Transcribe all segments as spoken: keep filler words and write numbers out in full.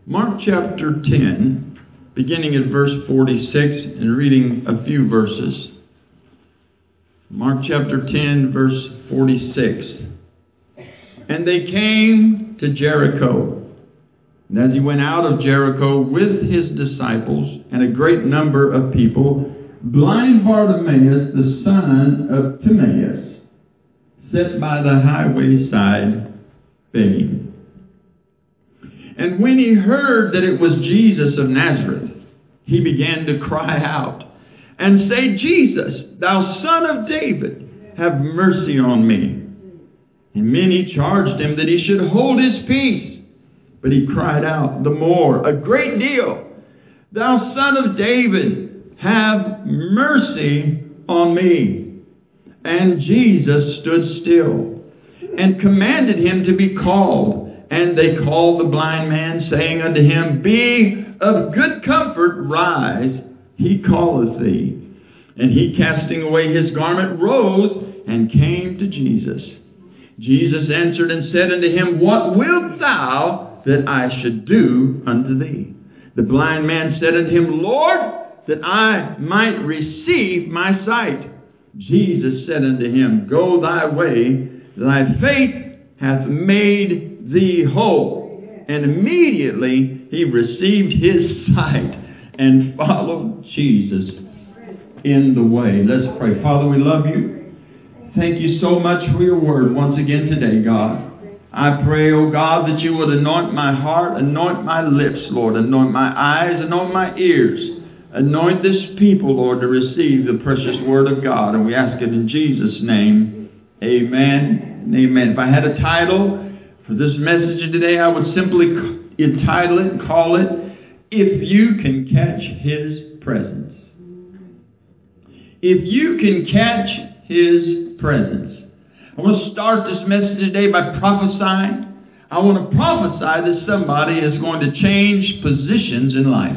Mark chapter ten, beginning at verse forty-six and reading a few verses. Mark chapter ten, verse forty-six. And they came to Jericho. And as he went out of Jericho with his disciples and a great number of people, blind Bartimaeus, the son of Timaeus, sat by the highway side begging. And when he heard that it was Jesus of Nazareth, he began to cry out and say, Jesus, thou son of David, have mercy on me. And many charged him that he should hold his peace. But he cried out the more, a great deal, thou son of David, have mercy on me. And Jesus stood still and commanded him to be called. And they called the blind man, saying unto him, Be of good comfort, rise, he calleth thee. And he, casting away his garment, rose and came to Jesus. Jesus answered and said unto him, What wilt thou that I should do unto thee? The blind man said unto him, Lord, that I might receive my sight. Jesus said unto him, Go thy way, thy faith hath made thee whole. And immediately he received his sight and followed Jesus in the way. Let's pray. Father, we love you. Thank you so much for your word once again today, God. I pray, oh God, that you would anoint my heart, anoint my lips, Lord, anoint my eyes, anoint my ears. Anoint this people, Lord, to receive the precious word of God. And we ask it in Jesus' name. Amen and amen. If I had a title for this message today, I would simply entitle it and call it, If You Can Catch His Presence. If you can catch His presence. I want to start this message today by prophesying. I want to prophesy that somebody is going to change positions in life.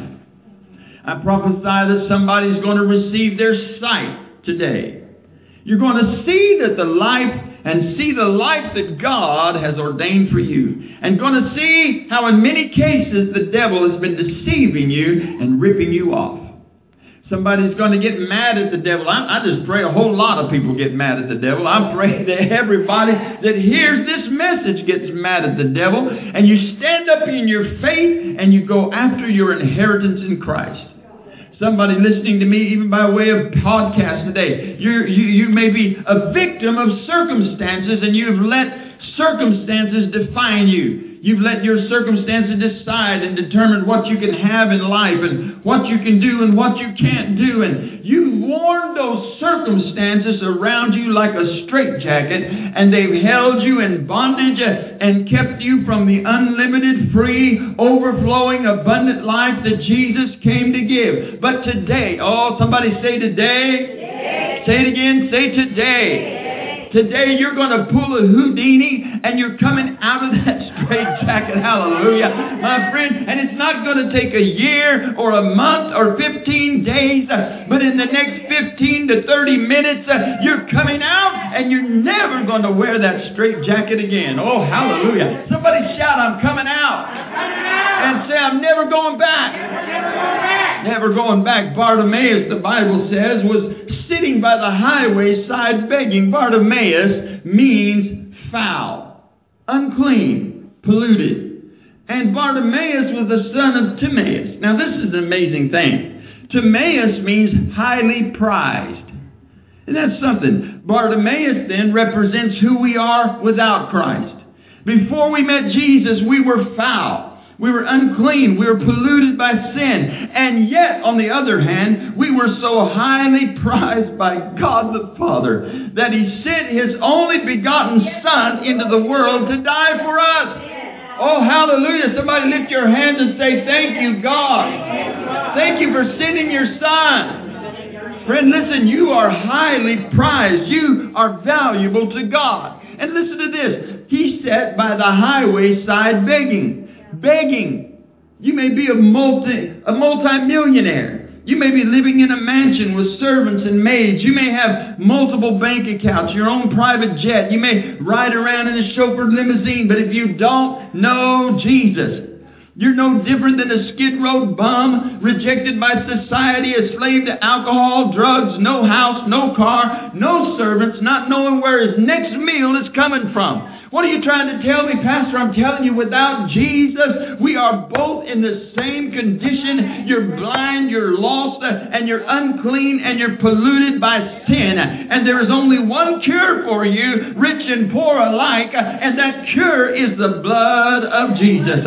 I prophesy that somebody is going to receive their sight today. You're going to see that the life and see the life that God has ordained for you. And going to see how in many cases the devil has been deceiving you and ripping you off. Somebody's going to get mad at the devil. I, I just pray a whole lot of people get mad at the devil. I pray that everybody that hears this message gets mad at the devil. And you stand up in your faith and you go after your inheritance in Christ. Somebody listening to me, even by way of podcast today, you're, you you may be a victim of circumstances, and you've let circumstances define you. You've let your circumstances decide and determine what you can have in life and what you can do and what you can't do. And you've worn those circumstances around you like a straitjacket, and they've held you in bondage and kept you from the unlimited, free, overflowing, abundant life that Jesus came to give. But today, oh, somebody say today. Today. Say it again, say today. Today you're going to pull a Houdini and you're coming out of that straitjacket. Hallelujah. My friend, and it's not going to take a year or a month or fifteen days, but in the next fifteen to thirty minutes, you're coming out and you're never going to wear that straitjacket again. Oh, hallelujah. Somebody shout, I'm coming out. And say, I'm never going back. Never going back. Bartimaeus, the Bible says, was sitting by the highway side begging. Bartimaeus means foul, unclean, polluted. And Bartimaeus was the son of Timaeus. Now this is an amazing thing. Timaeus means highly prized. And that's something. Bartimaeus then represents who we are without Christ. Before we met Jesus, we were foul. We were unclean. We were polluted by sin. And yet, on the other hand, we were so highly prized by God the Father that He sent His only begotten Son into the world to die for us. Oh, hallelujah. Somebody lift your hands and say, thank you, God. Thank you for sending your Son. Friend, listen, you are highly prized. You are valuable to God. And listen to this. He sat by the highway side begging. Begging. You may be a multi a multi-millionaire. You may be living in a mansion with servants and maids. You may have multiple bank accounts, your own private jet. You may ride around in a chauffeured limousine. But if you don't know Jesus, You're no different than a skid row bum, rejected by society, a slave to alcohol, drugs, no house, no car, no servants, not knowing where his next meal is coming from. What are you trying to tell me, Pastor? I'm telling you, without Jesus, we are both in the same condition. You're blind, you're lost, and you're unclean, and you're polluted by sin. And there is only one cure for you, rich and poor alike, and that cure is the blood of Jesus.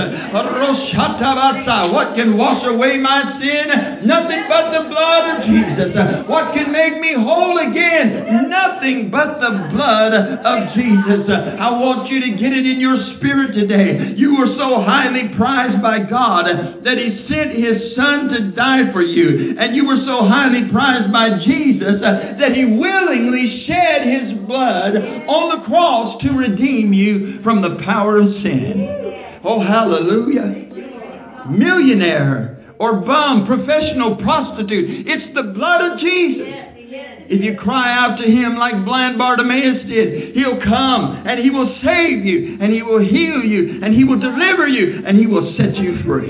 What can wash away my sin? Nothing but the blood of Jesus. What can make me whole again? Nothing but the blood of Jesus. I want you to get it in your spirit today. You were so highly prized by God that He sent His Son to die for you. And you were so highly prized by Jesus that He willingly shed His blood on the cross to redeem you from the power of sin. Oh, hallelujah. Millionaire or bum, professional prostitute, it's the blood of Jesus. If you cry out to Him like blind Bartimaeus did, He'll come and He will save you and He will heal you and He will deliver you and He will set you free.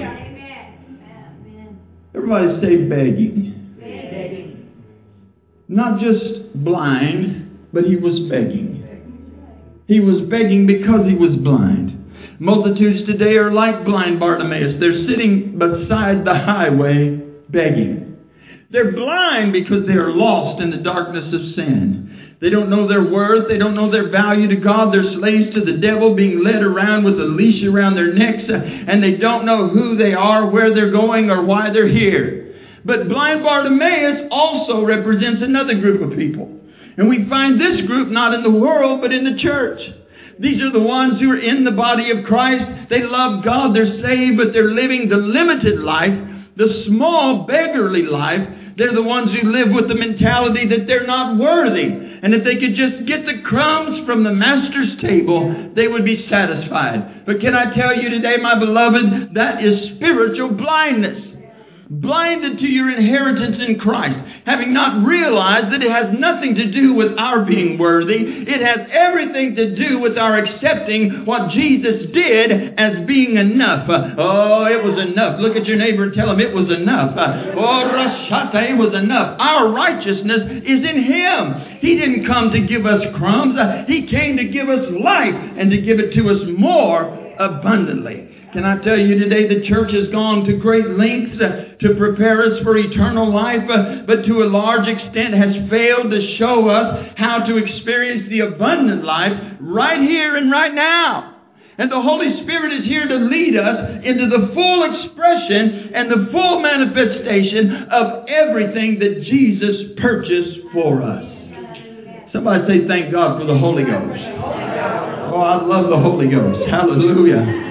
Everybody say begging. Begging. Not just blind, but He was begging. He was begging because He was blind. Multitudes today are like blind Bartimaeus. They're sitting beside the highway begging. They're blind because they are lost in the darkness of sin. They don't know their worth. They don't know their value to God. They're slaves to the devil, being led around with a leash around their necks, and they don't know who they are, where they're going, or why they're here. But blind Bartimaeus also represents another group of people. And we find this group not in the world, but in the church. These are the ones who are in the body of Christ. They love God. They're saved, but they're living the limited life, the small beggarly life. They're the ones who live with the mentality that they're not worthy. And if they could just get the crumbs from the master's table, they would be satisfied. But can I tell you today, my beloved, that is spiritual blindness. Blinded to your inheritance in Christ, having not realized that it has nothing to do with our being worthy. It has everything to do with our accepting what Jesus did as being enough. Oh, it was enough. Look at your neighbor and tell him it was enough. Oh, Rashata, it was enough. Our righteousness is in Him. He didn't come to give us crumbs. He came to give us life and to give it to us more abundantly. Can I tell you today, the church has gone to great lengths uh, to prepare us for eternal life, uh, but to a large extent has failed to show us how to experience the abundant life right here and right now. And the Holy Spirit is here to lead us into the full expression and the full manifestation of everything that Jesus purchased for us. Somebody say, thank God for the Holy Ghost. Oh, I love the Holy Ghost. Hallelujah.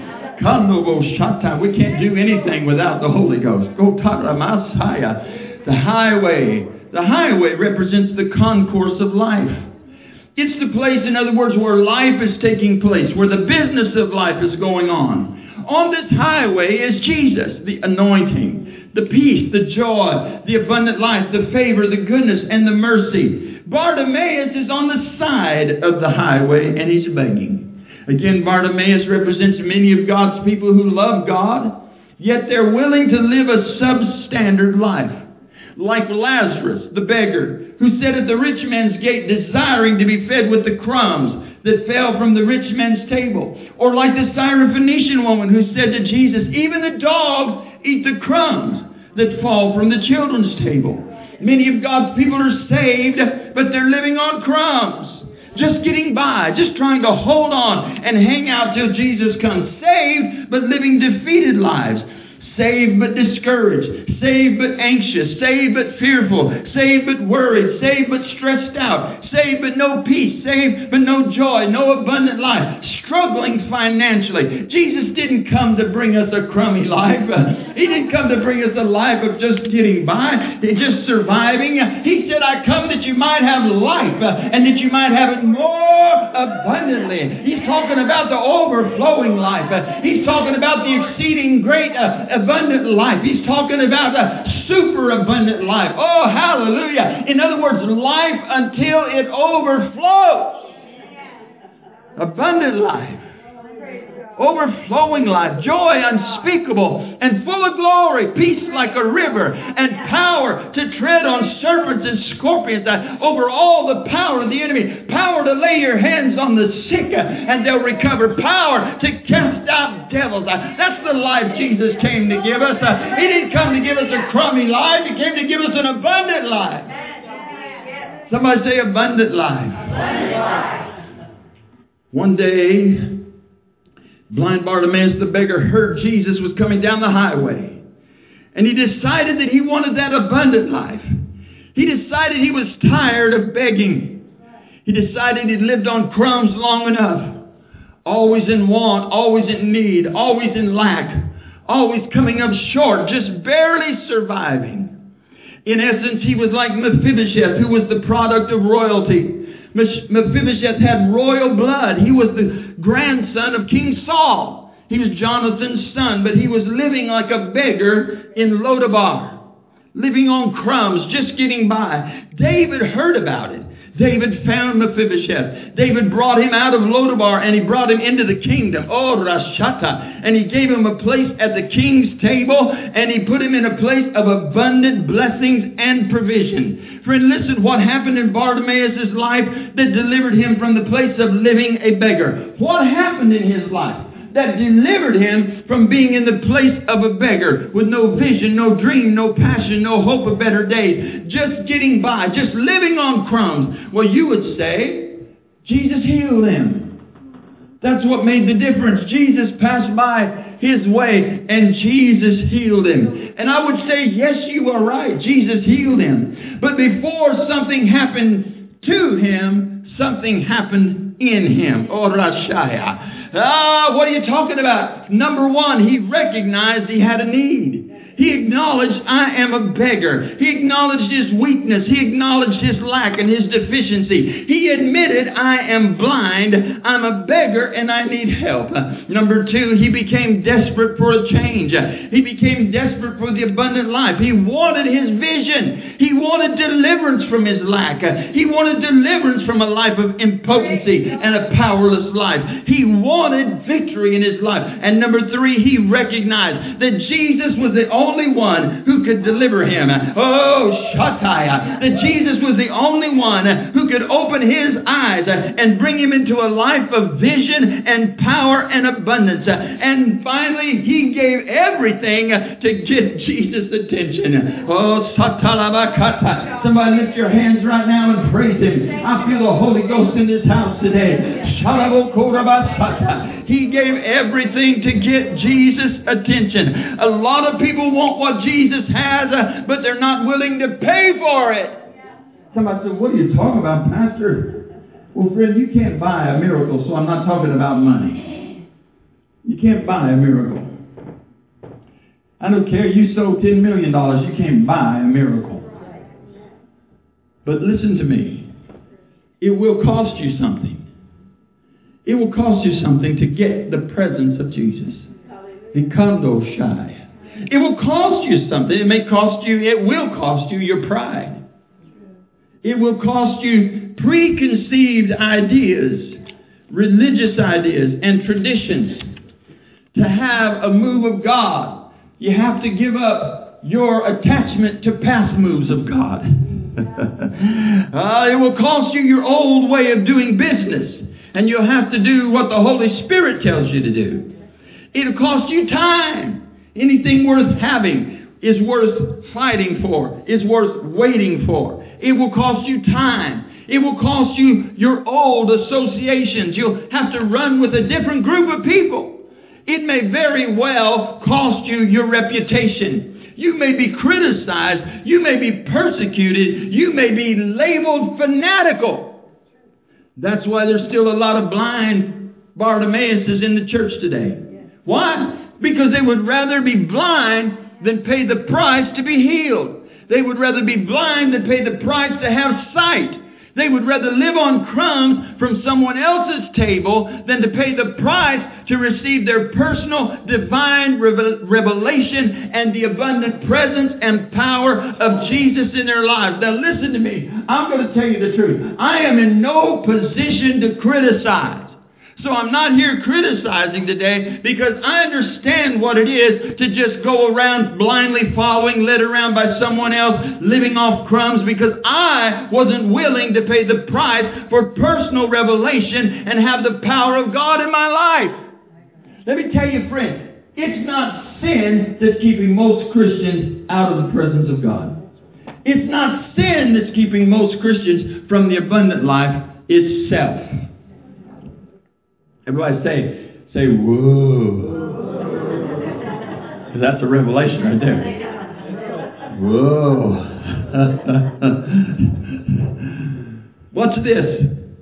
We can't do anything without the Holy Ghost. The highway. The highway represents the concourse of life. It's the place, in other words, where life is taking place, where the business of life is going on. On this highway is Jesus, the anointing, the peace, the joy, the abundant life, the favor, the goodness, and the mercy. Bartimaeus is on the side of the highway, and he's begging. Again, Bartimaeus represents many of God's people who love God, yet they're willing to live a substandard life. Like Lazarus, the beggar, who sat at the rich man's gate desiring to be fed with the crumbs that fell from the rich man's table. Or like the Syrophoenician woman who said to Jesus, even the dogs eat the crumbs that fall from the children's table. Many of God's people are saved, but they're living on crumbs. Just getting by, just trying to hold on and hang out till Jesus comes. Saved, but living defeated lives. Saved but discouraged. Saved but anxious. Saved but fearful. Saved but worried. Saved but stressed out. Saved but no peace. Saved but no joy. No abundant life. Struggling financially. Jesus didn't come to bring us a crummy life. He didn't come to bring us a life of just getting by, just surviving. He said, I come that you might have life and that you might have it more abundantly. He's talking about the overflowing life. He's talking about the exceeding great uh, abundant life. He's talking about a super abundant life. Oh, hallelujah. In other words, life until it overflows. Abundant life. overflowing life, joy unspeakable and full of glory, peace like a river, and power to tread on serpents and scorpions, uh, over all the power of the enemy, power to lay your hands on the sick uh, and they'll recover, power to cast out devils. Uh, that's the life Jesus came to give us. Uh, he didn't come to give us a crummy life. He came to give us an abundant life. Somebody say abundant life. Abundant life. One day, blind Bartimaeus the beggar heard Jesus was coming down the highway. And he decided that he wanted that abundant life. He decided he was tired of begging. He decided he'd lived on crumbs long enough. Always in want, always in need, always in lack, always coming up short, just barely surviving. In essence, he was like Mephibosheth, who was the product of royalty. Mephibosheth had royal blood. He was the grandson of King Saul. He was Jonathan's son, but he was living like a beggar in Lodabar, living on crumbs, just getting by. David heard about it. David found Mephibosheth. David brought him out of Lodabar and he brought him into the kingdom. Oh, Rashata. And he gave him a place at the king's table and he put him in a place of abundant blessings and provision. Friend, listen, what happened in Bartimaeus' life that delivered him from the place of living a beggar? What happened in his life that delivered him from being in the place of a beggar with no vision, no dream, no passion, no hope of better days, just getting by, just living on crumbs? Well, you would say, Jesus healed him. That's what made the difference. Jesus passed by his way and Jesus healed him. And I would say, yes, you are right. Jesus healed him. But before something happened to him, something happened in him. Oh, Rashaya. Ah, what are you talking about? Number one, he recognized he had a need. He acknowledged, I am a beggar. He acknowledged his weakness. He acknowledged his lack and his deficiency. He admitted, I am blind, I'm a beggar, and I need help. Number two, he became desperate for a change. He became desperate for the abundant life. He wanted his vision. He wanted deliverance from his lack. He wanted deliverance from a life of impotency and a powerless life. He wanted victory in his life. And number three, he recognized that Jesus was the only only one who could deliver him. Oh, Shatai. That Jesus was the only one who could open his eyes and bring him into a life of vision and power and abundance. And finally, he gave everything to get Jesus' attention. Oh, Satalabakata. Somebody lift your hands right now and praise him. I feel the Holy Ghost in this house today. Shalabokorabasata. He gave everything to get Jesus' attention. A lot of people want what Jesus has, uh, but they're not willing to pay for it. Somebody said, what are you talking about, Pastor? Well, friend, you can't buy a miracle, so I'm not talking about money. You can't buy a miracle. I don't care, you sold ten million dollars, you can't buy a miracle. But listen to me. It will cost you something. It will cost you something to get the presence of Jesus. Ikando shy. It will cost you something. It may cost you, it will cost you your pride. It will cost you preconceived ideas, religious ideas, and traditions. To have a move of God, you have to give up your attachment to past moves of God. uh, it will cost you your old way of doing business. And you'll have to do what the Holy Spirit tells you to do. It'll cost you time. Anything worth having is worth fighting for, is worth waiting for. It will cost you time. It will cost you your old associations. You'll have to run with a different group of people. It may very well cost you your reputation. You may be criticized. You may be persecuted. You may be labeled fanatical. That's why there's still a lot of blind Bartimaeuses in the church today. Why? Because they would rather be blind than pay the price to be healed. They would rather be blind than pay the price to have sight. They would rather live on crumbs from someone else's table than to pay the price to receive their personal divine revelation and the abundant presence and power of Jesus in their lives. Now listen to me. I'm going to tell you the truth. I am in no position to criticize. So I'm not here criticizing today because I understand what it is to just go around blindly following, led around by someone else, living off crumbs, because I wasn't willing to pay the price for personal revelation and have the power of God in my life. Let me tell you, friend, it's not sin that's keeping most Christians out of the presence of God. It's not sin that's keeping most Christians from the abundant life. It's self. Everybody say, say, whoa. Because that's a revelation right there. Whoa. What's this?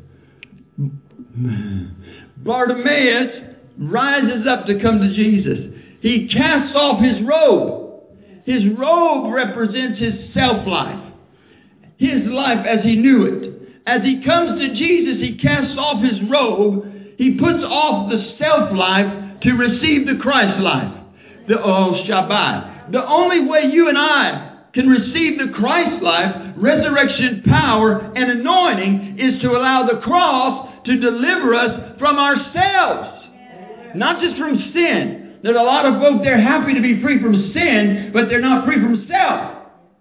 Bartimaeus rises up to come to Jesus. He casts off his robe. His robe represents his self-life. His life as he knew it. As he comes to Jesus, he casts off his robe. He puts off the self-life to receive the Christ life. The oh Shabbat. The only way you and I can receive the Christ life, resurrection power, and anointing is to allow the cross to deliver us from ourselves. Not just from sin. There's a lot of folk, they're happy to be free from sin, but they're not free from self.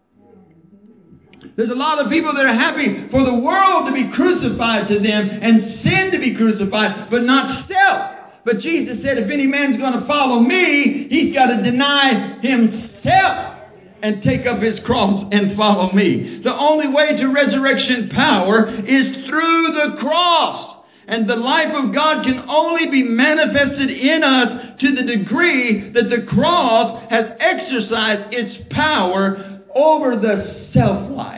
There's a lot of people that are happy for the world to be crucified to them and sin to be crucified, but not self. But Jesus said, if any man's going to follow me, he's got to deny himself and take up his cross and follow me. The only way to resurrection power is through the cross. And the life of God can only be manifested in us to the degree that the cross has exercised its power over the self-life.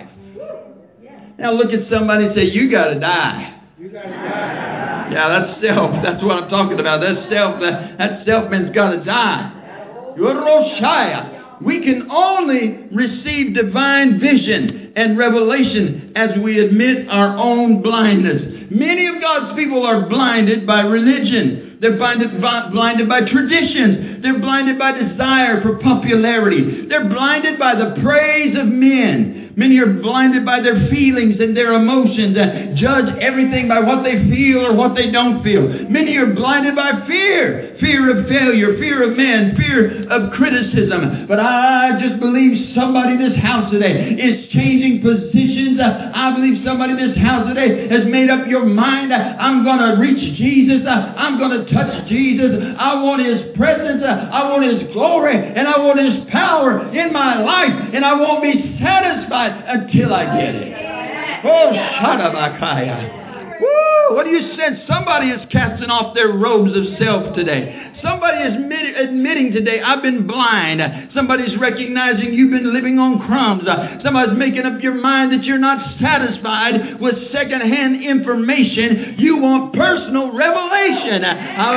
Now look at somebody and say, you got to die. You got to die. Yeah, that's self. That's what I'm talking about. That's self. That, that self-man's got to die. You're Roshaya. We can only receive divine vision and revelation as we admit our own blindness. Many of God's people are blinded by religion. They're blinded by, blinded by traditions. They're blinded by desire for popularity. They're blinded by the praise of men. Many are blinded by their feelings and their emotions and judge everything by what they feel or what they don't feel. Many are blinded by fear. Fear of failure, fear of men, fear of criticism. But I just believe somebody in this house today is changing positions. I believe somebody in this house today has made up your mind. I'm going to reach Jesus. I'm going to touch Jesus. I want His presence. I want His glory. And I want His power in my life. And I won't be satisfied until I get it. Oh, Shadabakaya. Woo! What do you sense? Somebody is casting off their robes of self today. Somebody is admit, admitting today, I've been blind. Somebody's recognizing you've been living on crumbs. Somebody's making up your mind that you're not satisfied with secondhand information. You want personal revelation.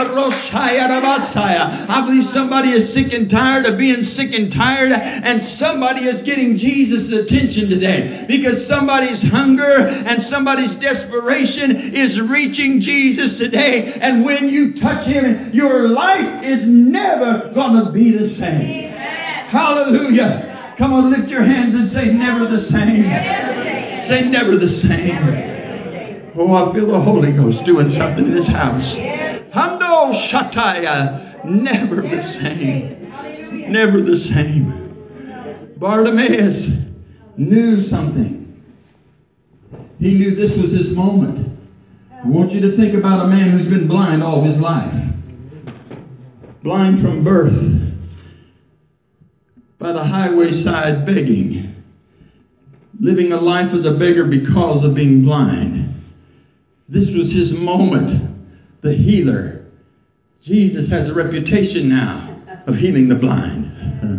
I believe somebody is sick and tired of being sick and tired, and somebody is getting Jesus' attention today because somebody's hunger and somebody's desperation is reaching Jesus today. And when you touch Him, your life is never going to be the same. Amen. Hallelujah. Come on, lift your hands and say, never the same. Never. Say, never the same. Never. Oh, I feel the Holy Ghost doing something in this house. Hando Shataya. Never the same. Never the same. Bartimaeus knew something. He knew this was his moment. I want you to think about a man who's been blind all his life. Blind from birth, by the highway side begging, living a life as a beggar because of being blind. This was his moment, the healer. Jesus has a reputation now of healing the blind.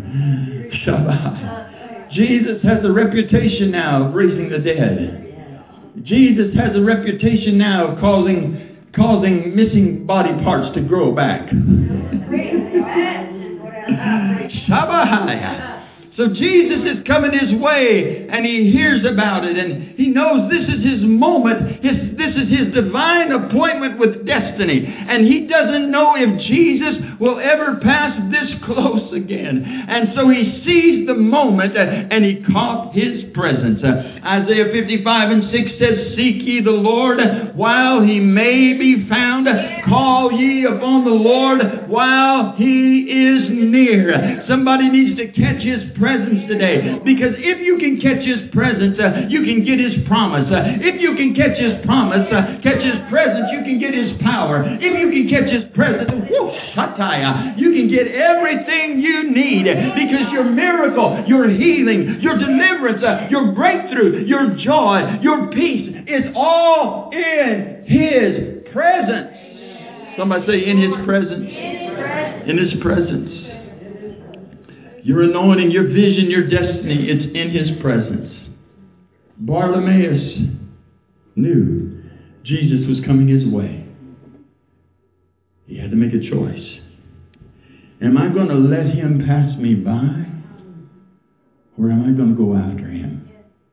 Shabbat. Jesus has a reputation now of raising the dead. Jesus has a reputation now of causing causing missing body parts to grow back. Shabahaya. So Jesus is coming his way, and he hears about it, and he knows this is his moment. His, this is his divine appointment with destiny. And he doesn't know if Jesus will ever pass this close again. And so he seized the moment, uh, and he caught his presence. Uh, Isaiah fifty-five and six says, "Seek ye the Lord while he may be found. Call ye upon the Lord while he is near." Somebody needs to catch his presence today, because if you can catch his presence, uh, you can get his promise. Uh, if you can catch his promise, uh, catch his presence, you can get his power. If you can catch his presence, whoo, shataya, you can get everything you need, because your miracle, your healing, your deliverance, uh, your breakthrough, your joy, your peace is all in his presence. Somebody say, in his presence. In his presence. Your anointing, your vision, your destiny, it's in his presence. Bartimaeus knew Jesus was coming his way. He had to make a choice. Am I going to let him pass me by? Or am I going to go after him?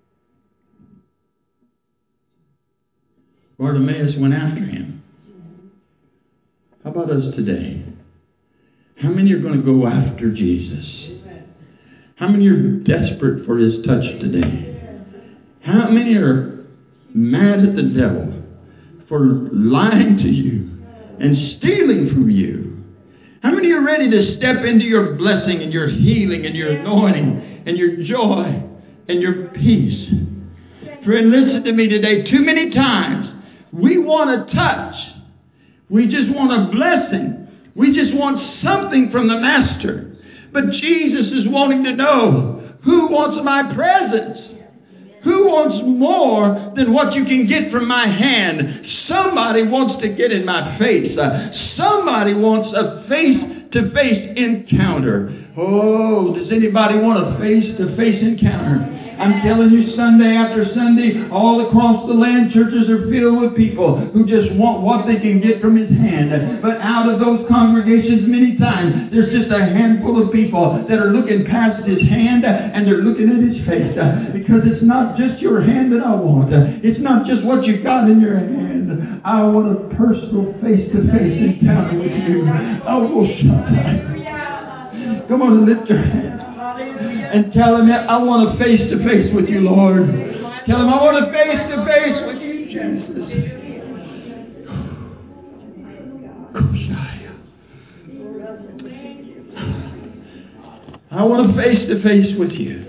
Bartimaeus went after him. How about us today? How many are going to go after Jesus? How many are desperate for his touch today? How many are mad at the devil for lying to you and stealing from you? How many are ready to step into your blessing and your healing and your anointing and your joy and your peace? Friend, listen to me today. Too many times we want a touch. We just want a blessing. We just want something from the Master. But Jesus is wanting to know, who wants my presence? Who wants more than what you can get from my hand? Somebody wants to get in my face. Uh, somebody wants a face-to-face encounter. Oh, does anybody want a face-to-face encounter? I'm telling you, Sunday after Sunday, all across the land, churches are filled with people who just want what they can get from his hand. But out of those congregations, many times, there's just a handful of people that are looking past his hand and they're looking at his face. Because it's not just your hand that I want. It's not just what you got in your hand. I want a personal face-to-face encounter with you. I will shut up. Come on, lift your hand. And tell him, I want a face-to-face with you, Lord. Tell him, I want a face-to-face with you, Jesus. I want a face-to-face with you.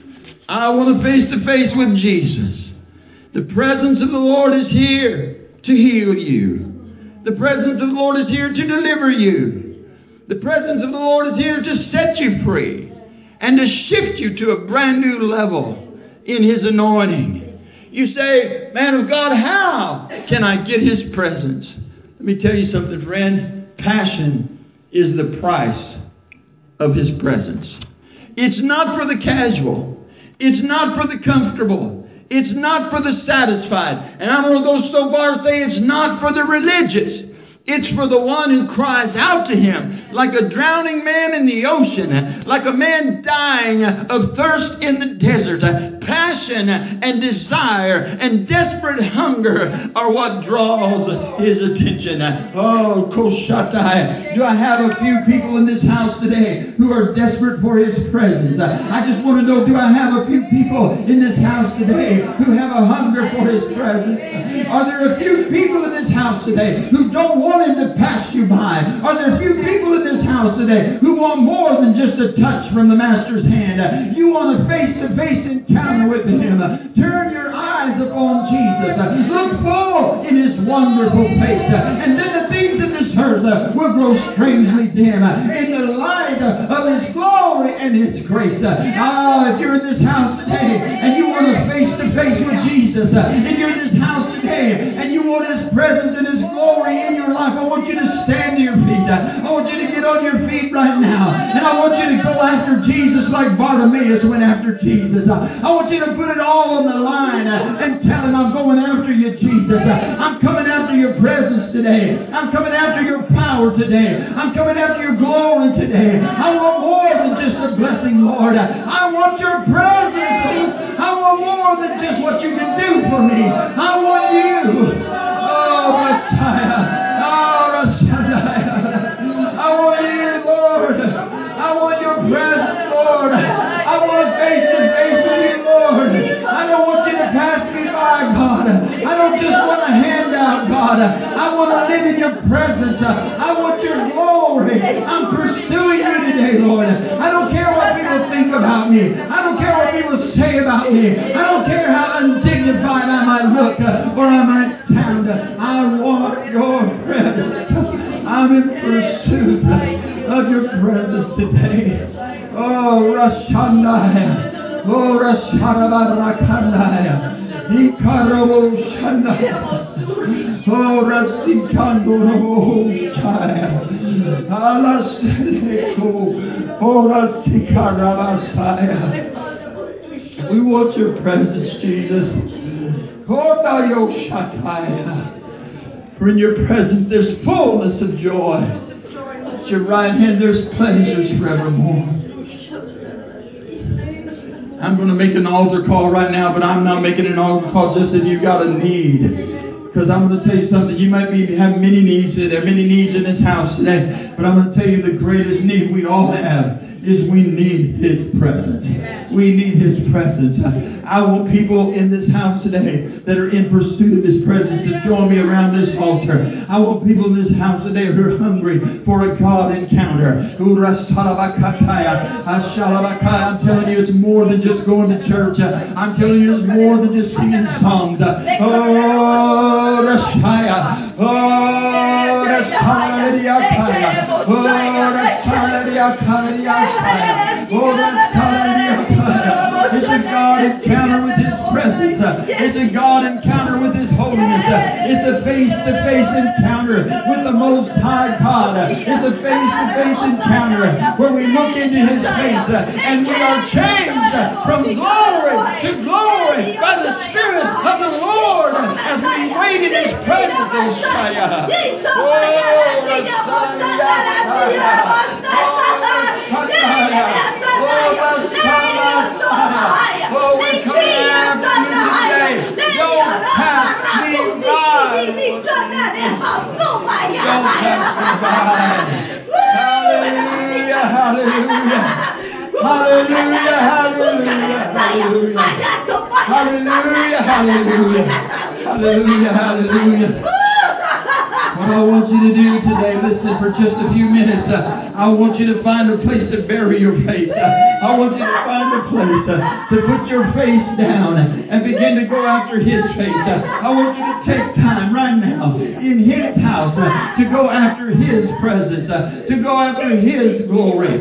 I want a face-to-face with Jesus. The presence of the Lord is here to heal you. The presence of the Lord is here to deliver you. The presence of the Lord is here to set you free and to shift you to a brand new level in his anointing. You say, man of God, how can I get his presence? Let me tell you something, friend. Passion is the price of his presence. It's not for the casual. It's not for the comfortable. It's not for the satisfied. And I'm going to go so far to say it's not for the religious. It's for the one who cries out to him like a drowning man in the ocean, like a man dying of thirst in the desert. Passion and desire and desperate hunger are what draws his attention. Oh, Koshatai. Do I have a few people in this house today who are desperate for his presence? I just want to know, do I have a few people in this house today who have a hunger for his presence? Are there a few people in this house today who don't want him to pass you by? Are there a few people in this house today who want more than just a touch from the Master's hand? You want a face-to-face encounter with him. Turn your eyes upon Jesus. Look full in his wonderful face. And then the things of this earth will grow strangely dim in the light of his glory and his grace. Ah, if you're in this house today and you want a face-to-face with Jesus, if you're in this house today and you want his presence and his glory in your life, I want you to stand to your feet. I want you to get on your feet right now. And I want you to go after Jesus like Bartimaeus went after Jesus. I want you to put it all on the line and tell him, I'm going after you, Jesus. I'm coming after your presence today. I'm coming after your power today. I'm coming after your glory today. I want more than just a blessing, Lord. I me. I want you. Oh, Messiah. Oh, Messiah. I want you, Lord. I want your presence, Lord. I want face to face with you, Lord. I don't want you to pass me by, God. I don't just want a handout, God. I want to live in your presence. I want your glory. I'm pursuing you today, Lord. I don't care what people think about me. I don't care what people say about me. I don't care how undignified I might look or I might sound. I want your presence. I'm in pursuit of your presence today. Oh, Rashandaya. Oh, Rasharabarakandaya. Ikarabo Shandaya. Oh, Rasikandoro Shaya. Alasedeko. Oh, Rasikarabasaya. We want your presence, Jesus. Oh, Dayo Shataya. For in your presence there's fullness of joy. At your right hand there's pleasures forevermore. I'm going to make an altar call right now, but I'm not making an altar call just if you've got a need. Because I'm going to tell you something. You might be have many needs. There are many needs in this house today. But I'm going to tell you the greatest need we all have is we need His presence. We need His presence. I want people in this house today that are in pursuit of His presence to join me around this altar. I want people in this house today who are hungry for a God encounter. I'm telling you, it's more than just going to church. I'm telling you, it's more than just singing songs. Oh, Rashaya. Oh, Rashaya. Oh, Rashaya. Oh, it's a God encounter with His presence. It's a God encounter with His holiness. It's a face-to-face encounter with the Most High God. It's a face-to-face encounter where we look into His face and we are changed from glory to glory by the Spirit of the Lord as we wait in His presence. Oh, we're coming after you today. Don't pass me by. Don't pass me by. Hallelujah, hallelujah. Hallelujah, hallelujah, hallelujah. Hallelujah, hallelujah. Hallelujah, hallelujah. What I want you to do today, listen for just a few minutes. Uh, I want you to find a place to bury your face. Uh, I want you to find a place uh, to put your face down and begin to go after His face. Uh, I want you to take time right now in His house uh, to go after His presence, uh, to go after His glory.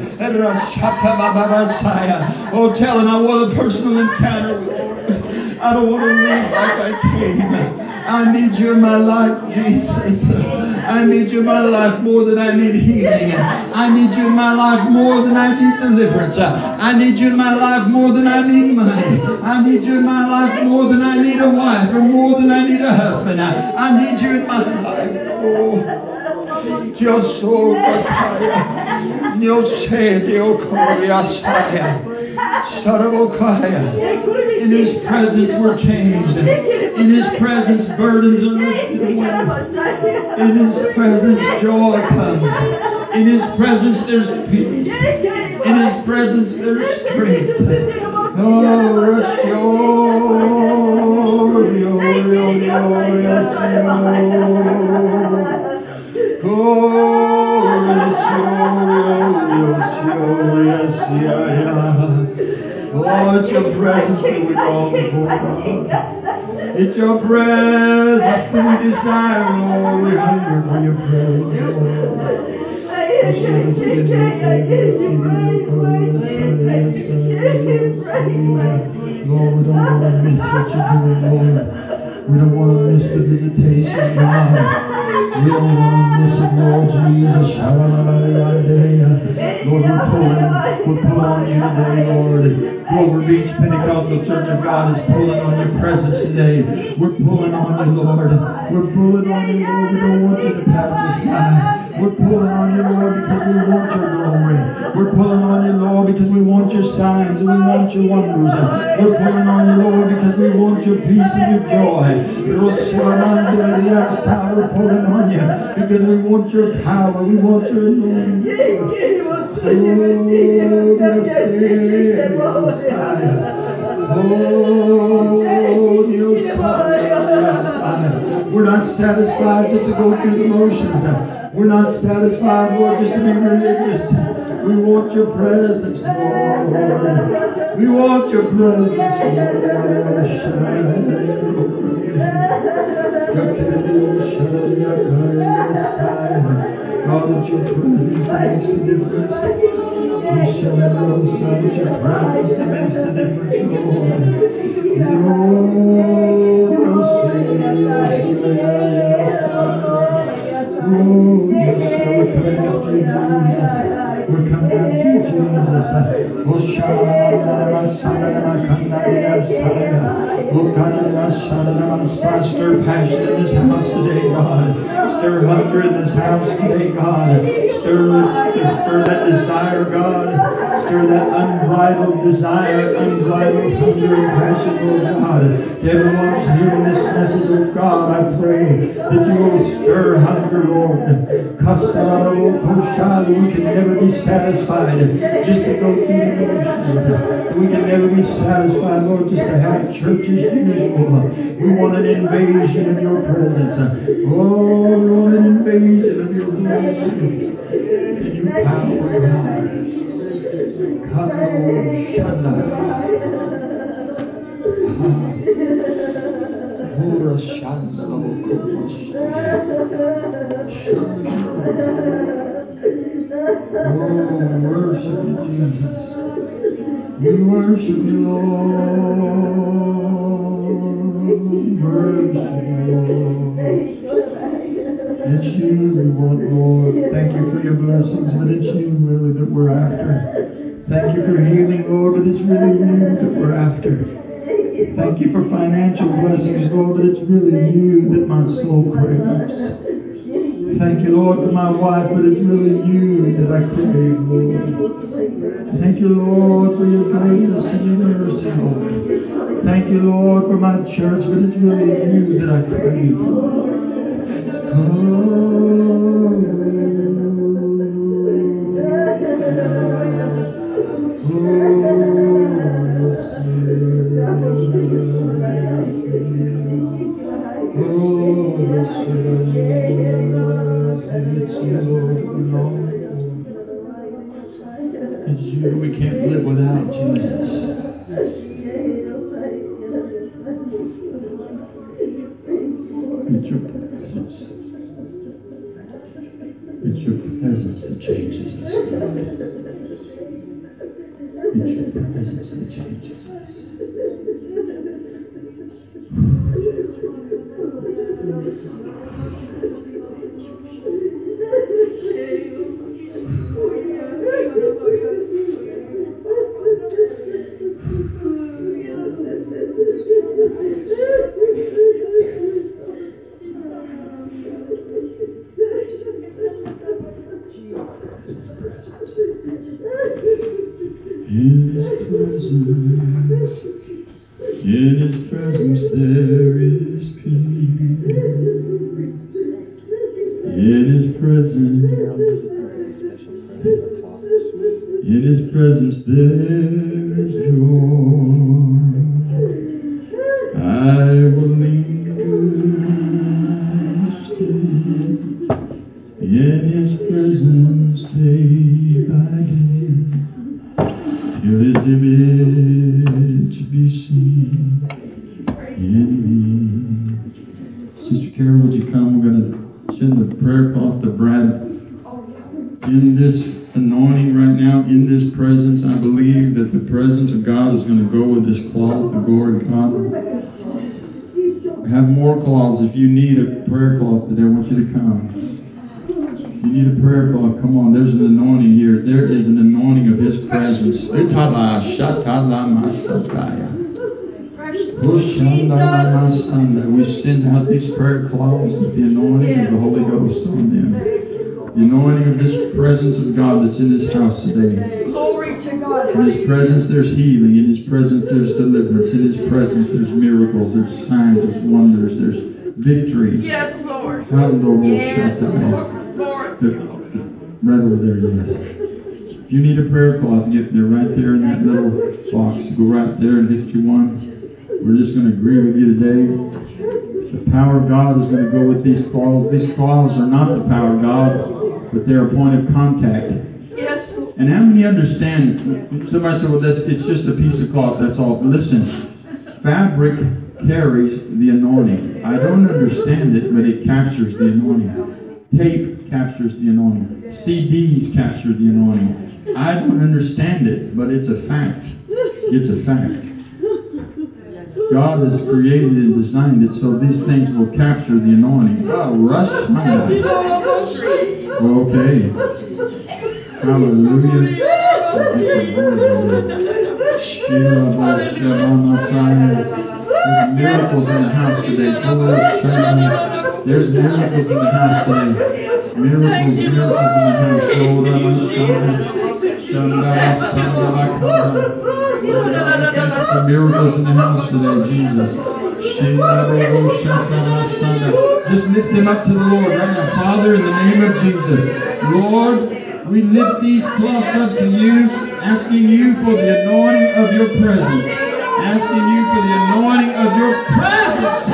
Oh, tell Him I want a personal encounter with you. I don't want to live like I came. I need you in my life, Jesus. I need you in my life more than I need healing. I need you in my life more than I need deliverance. I need you in my life more than I need money. I need you in my life more than I need a wife or more than I need a husband. I need you in my life. Oh, your soul, your shed, your Koryasaya. In His presence we're changed. In His presence burdens are lifted away. In His presence joy comes. In His presence there's peace. In His presence there's strength. Oh, Oh, it's your presence that we long for, God. It's your presence that we desire, Lord. We hunger for your presence, Lord. Lord, we don't want to miss what you're doing, Lord. We don't want to miss the visitation, God. We don't want to miss it, Lord Jesus. Lord, we're pulling, we're pulling on you today, Lord. Glory Beach Pentecostal Church of God is pulling on your presence today. We're pulling on you, Lord. We're pulling on you, Lord. We don't want you to pass us by. We're pulling on you, Lord, because we want your glory. We're pulling on you, Lord, because we want your signs and we want your wonders. We're pulling on you, Lord, because we want your peace and your joy. We're pulling on you because we want your power. We want your anointing. We're not satisfied just to go through the motions. We're not satisfied, Lord, just to be religious. We want your presence, Lord. We want your presence, God, that your presence makes the difference. We shall have those that your presence makes the difference, Lord. We're coming to you, Jesus. Oh, stir passion in this house today, God. Stir hunger in this house today, God. Stir, stir that desire, God. Stir that unbridled desire, unbridled hunger and passion, Lord God. Everyone's hearing this message of God, I pray that you will stir hunger, Lord. We can never be satisfied just to go through the motions. We can never be satisfied, Lord, just to have church as usual. We want an invasion of your presence. Oh, we want an invasion of your presence. And your power, God. Come, Lord, shut up. Ora shanda lo Oh, worship you, Jesus. We worship you, Lord. Worship you, Lord. It's you we want, Lord. Thank you for your blessings, but it's you really that we're after. Thank you for healing, Lord, but it's really you that we're after. Thank you for financial blessings, Lord, but it's really you that my soul craves. Thank you, Lord, for my wife, but it's really you that I crave, Lord. Thank you, Lord, for your greatness and your mercy, Lord. Thank you, Lord, for my church, but it's really you that I crave, Lord. We can't live without Jesus. It's your presence. It's your presence that changes us. It's your presence that changes us. If you need a prayer cloth today, I want you to come. If you need a prayer cloth, come on. There's an anointing here. There is an anointing of His presence. We send out these prayer cloths with the anointing of the Holy Ghost on them. The anointing of this presence of God that's in this house today. Glory to God. In His presence there's healing. In His presence there's deliverance. In His presence there's miracles. There's signs. There's wonders. There's victory. Yes, Lord. Hallelujah. Yes, Lord. Right over there, yes. If you need a prayer cloth, get there right there in that little box. Go right there and get you one. We're just going to agree with you today. The power of God is going to go with these cloths. These cloths are not the power of God, but they're a point of contact. Yes. And how many understand? Somebody said, well, that's, it's just a piece of cloth, that's all. Listen, fabric carries the anointing. I don't understand it, but it captures the anointing. Tape captures the anointing. C Ds capture the anointing. I don't understand it, but it's a fact. It's a fact. God has created and designed it so these things will capture the anointing. Oh, rush my life. Okay. Hallelujah. There's miracles in the house today. There's miracles in the house today. Miracles, miracles in the house. Miracles in the house today, Jesus. Just lift them up to the Lord right now. Father, in the name of Jesus. Lord, we lift these cloths up to you, asking you for the anointing of your presence. Asking you for the anointing of your presence.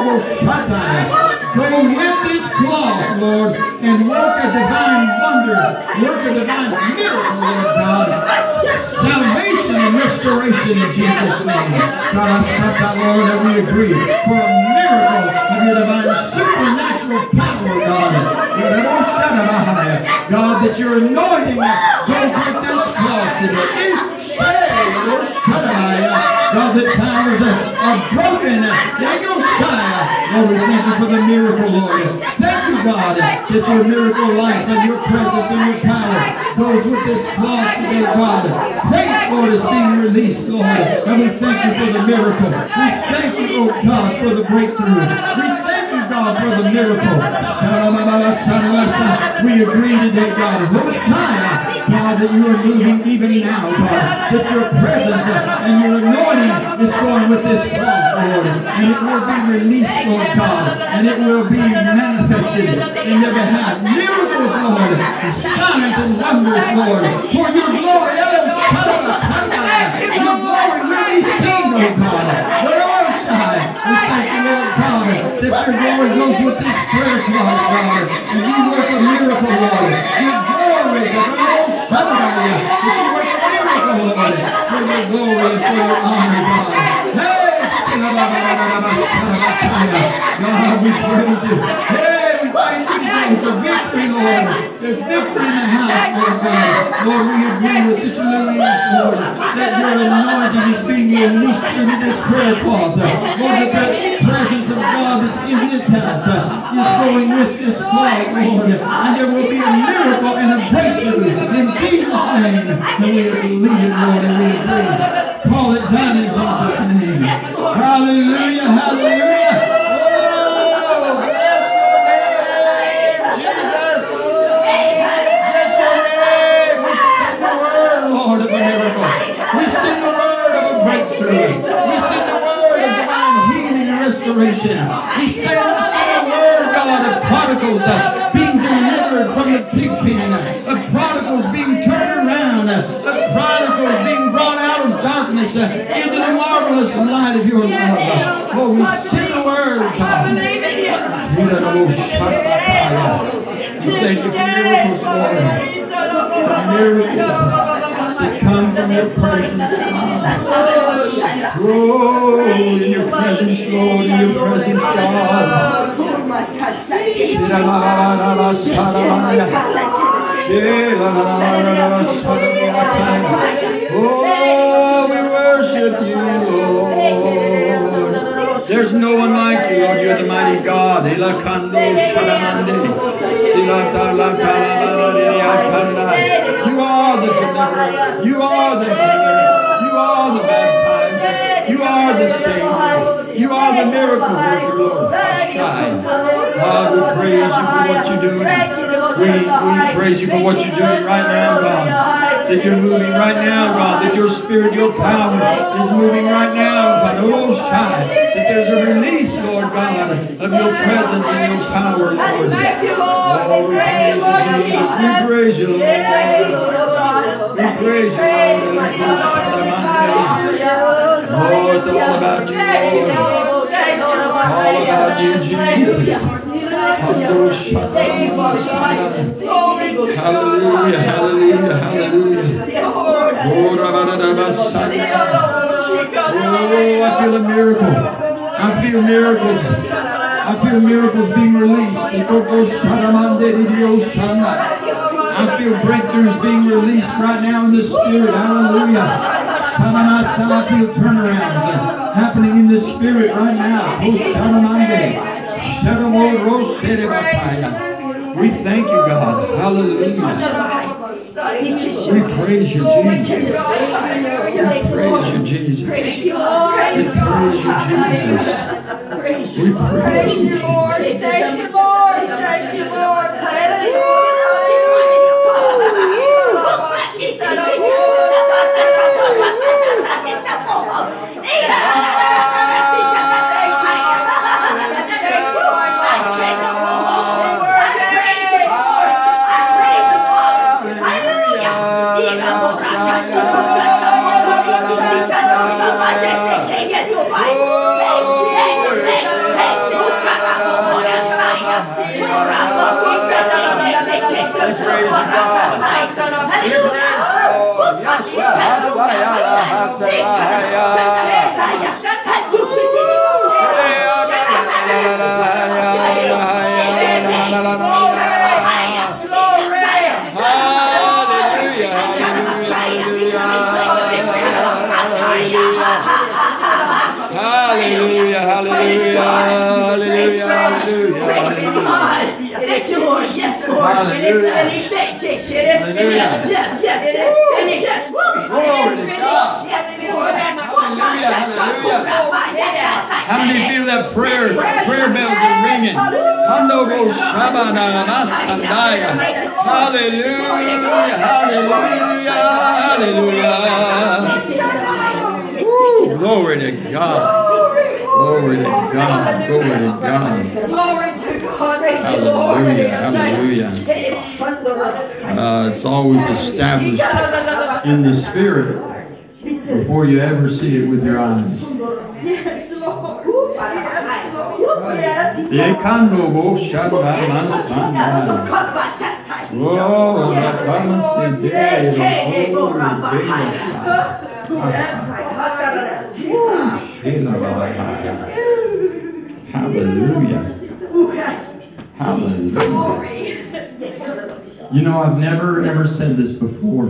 Go with these cloths, Lord, and work a divine wonder, work a divine miracle, Lord God. Salvation and restoration in Jesus' name. God, I stop that, Lord, that we agree for a miracle of your divine supernatural power, God. God, that your anointing goes with this cloth today. God, the powers are broken. Lord, we thank you for the miracle, Lord. Thank you, God, that your miracle life and your presence and your power goes with this cloth today, God. Faith, Lord, is being released, Lord. And we thank you for the miracle. We thank you, oh God, for the breakthrough. We thank you, God, for the miracle. We agree today, God. God, that you are moving even now, God. That your presence and your anointing is going with this cloth, Lord. And it will be released, Lord God. And it will be manifested in your behalf. Miracles, Lord. Signs and wonders, Lord. For your glory. Your glory will be seen, oh God. Your own side. We thank you, Lord God, that your glory goes with this prayer cloth, God. And you work a miracle, Lord. Your glory, God. That you work a miracle, Lord. For your glory and for your honor, God. Hey! God, we praise you. Hey, we praise you today for victory, Lord. There's victory in the house, Lord God. Lord, we agree with this Louise, Lord, that your anointing is being released into this prayer cloth. Lord, that the presence of God that's in this house is going with this cloth, Lord. And there will be a miracle and a breakthrough in Jesus' name. And we believe it, Lord, and we agree. Call it done in Jesus' name. Hallelujah, hallelujah. Oh, bless your name, Jesus. Bless your name. We send the word, Lord, of a miracle. We send the word of a breakthrough. We send the word of divine healing and restoration. We send the word, God, of prodigals being delivered from the pig pen, of prodigals being turned around, of prodigals being brought out of darkness into the marvelous light of your love. Oh, we send the word, God. We thank you for miracles, Lord. Miracles that come from your presence, God. Oh, in your presence, Lord, in your presence, God. Oh, we worship you, Lord. There's no one like you, Lord. You're the mighty God. You are the deliverer. You are the healer. You are the baptizer. You are the Savior. You are the miracle worker, Lord. God, we praise you for what you're doing. We, we praise you for what you're doing right now, God. That you're moving right now, God. That your spirit, your power is moving right now, God. Oh, shine. That there's a release, Lord God, of your presence and your power, Lord. Thank you, Lord. Oh, we praise you, Jesus. We praise you, Lord. We praise you, Lord. Oh, it's all about you, Lord. All about you, Jesus. Hallelujah, hallelujah, hallelujah. Oh, I feel a miracle. I feel miracles. I feel miracles being released. I feel breakthroughs being released right now in the Spirit. Hallelujah. I feel turnarounds happening in the Spirit right now. We thank you, God. Hallelujah. We praise you, Jesus. We praise you, Jesus. We praise you, Jesus. We praise you, Lord. Thank you, Lord. Thank you, Lord. Hallelujah, hallelujah, hallelujah, hallelujah. Thank you, Lord. Yes, Lord. Hallelujah. Hallelujah. Yes, yes, yes. Glory to God. Hallelujah, hallelujah. How many feel that prayer, prayer bells are ringing? Hallelujah, hallelujah, hallelujah. Woo, glory to God. Glory to God. Glory to God. Hallelujah, hallelujah. Uh, it's always established in the Spirit before you ever see it with your eyes. Yes, Lord. Hallelujah. Hallelujah. You know, I've never ever said this before.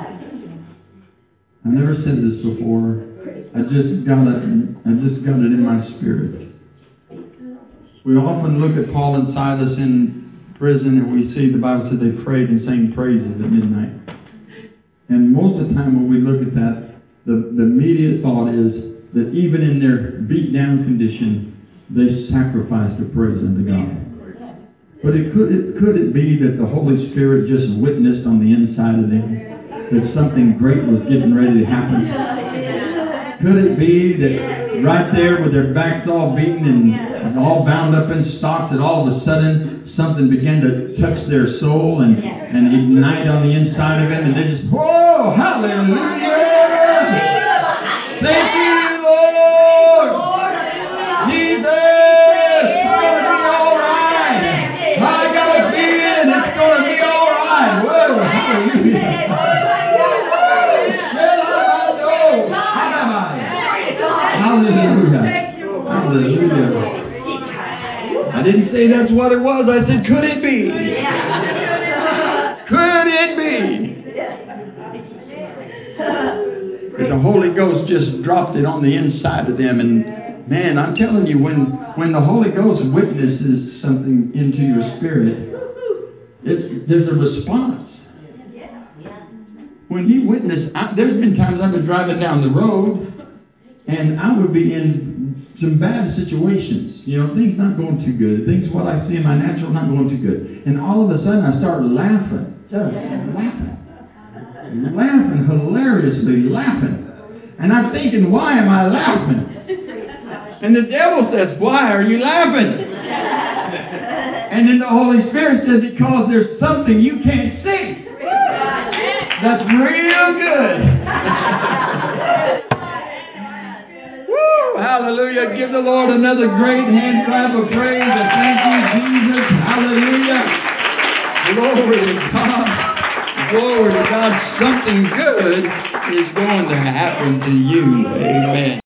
I've never said this before. I just got it. I just got it in my spirit. We often look at Paul and Silas in prison, and we see the Bible said they prayed and sang praises at midnight. And most of the time, when we look at that, the, the immediate thought is that even in their beat down condition, they sacrificed a praise unto God. But it could it could it be that the Holy Spirit just witnessed on the inside of them that something great was getting ready to happen? Could it be that right there with their backs all beaten and all bound up in stocks, that all of a sudden something began to touch their soul and, and ignite on the inside of them, and they just, whoa, hallelujah! Thank you, Lord! Jesus! It's going to be all right! I got a feeling it's going to be all right! Whoa, hallelujah! Hallelujah. Hallelujah. I didn't say that's what it was. I said, could it be? Could it be? But the Holy Ghost just dropped it on the inside of them. And man, I'm telling you, when, when the Holy Ghost witnesses something into your spirit, it's, there's a response. When he witnessed, I, there's been times I've been driving down the road, and I would be in some bad situations. You know, things not going too good. Things what I see in my natural not going too good. And all of a sudden I start laughing. Just laughing. Laughing, hilariously laughing. And I'm thinking, why am I laughing? And the devil says, why are you laughing? And then the Holy Spirit says, because there's something you can't see. That's real good. Woo! Hallelujah. Give the Lord another great hand clap of praise and thank you, Jesus. Hallelujah. Glory to God. Glory to God. Something good is going to happen to you. Amen.